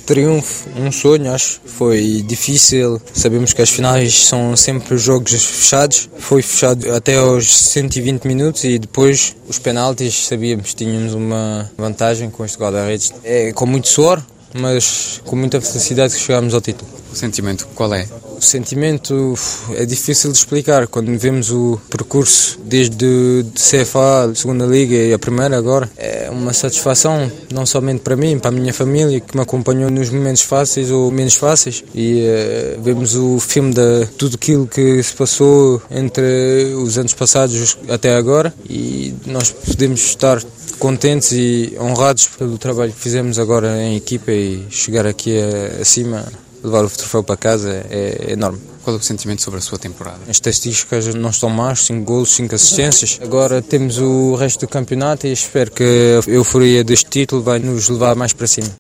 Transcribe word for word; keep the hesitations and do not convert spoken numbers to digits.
triunfo, um sonho, acho. Foi difícil, sabemos que as finais são sempre jogos fechados. Foi fechado até aos cento e vinte minutos e depois os penaltis, sabíamos que tínhamos uma vantagem com este guarda-redes. É com muito suor, mas com muita felicidade que chegámos ao título. O sentimento qual é? O sentimento é difícil de explicar. Quando vemos o percurso desde de C F A, segunda Liga e a primeira agora, é uma satisfação, não somente para mim, para a minha família, que me acompanhou nos momentos fáceis ou menos fáceis. E uh, vemos o filme de tudo aquilo que se passou entre os anos passados até agora e nós podemos estar contentes e honrados pelo trabalho que fizemos agora em equipa e chegar aqui acima. Levar o troféu para casa é enorme. Qual é o sentimento sobre a sua temporada? As estatísticas não estão más, cinco golos, cinco assistências. Agora temos o resto do campeonato e espero que a euforia deste título vai nos levar mais para cima.